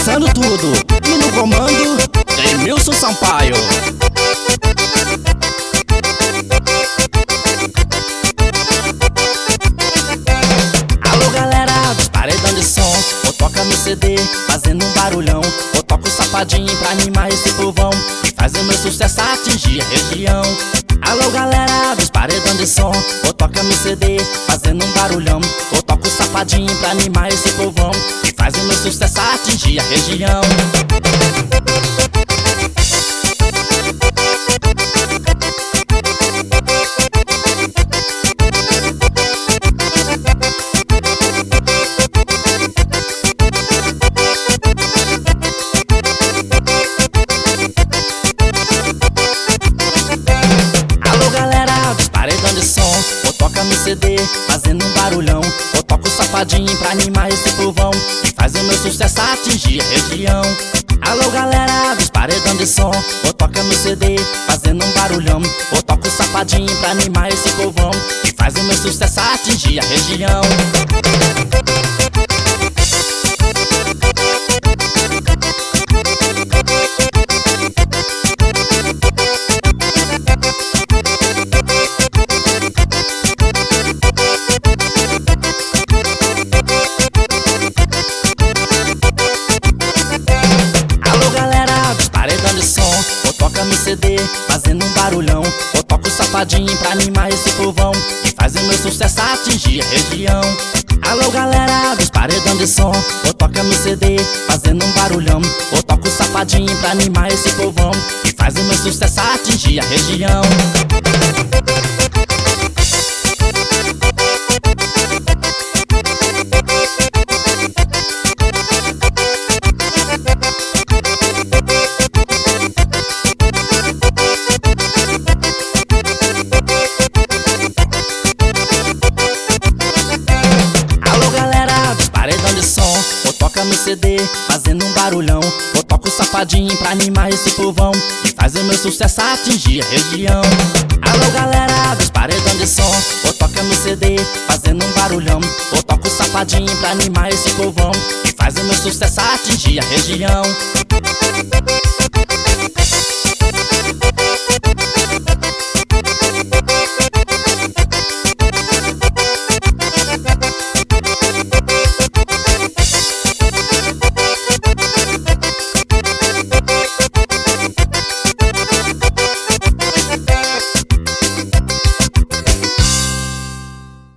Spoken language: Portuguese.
começando tudo, e no comando, Emilson Sampaio. Alô galera dos paredão de som, ou toca no CD, fazendo um barulhão, ou toca o safadinho pra animar esse povão, e faz o meu sucesso atingir a região. Alô galera dos paredão de som, ou toca no CD, fazendo um barulhão, ou toca o safadinho pra animar esse povão, e faz o meu sucesso atingir a região. Ou toca no CD, fazendo um barulhão, ou toca o safadinho pra animar esse povão, e faz o meu sucesso atingir a região. Alô galera dos paredão de som, ou toca no CD, fazendo um barulhão, ou toca o safadinho pra animar esse povão, e faz o meu sucesso atingir a região. Ou toca no CD, fazendo um barulhão, ou toca o safadinho pra animar esse povão, e faz o meu sucesso atingir a região. Alô galera dos paredão de som, ou toca no CD, fazendo um barulhão, ou toca o safadinho pra animar esse povão, e faz o meu sucesso atingir a região. Ou toca no CD, fazendo um barulhão, ou toca o safadinho pra animar esse povão, e faz o meu sucesso atingir a região. Alô galera dos paredão de som, ou toca no CD, fazendo um barulhão, ou toca o safadinho pra animar esse povão, e faz o meu sucesso atingir a região.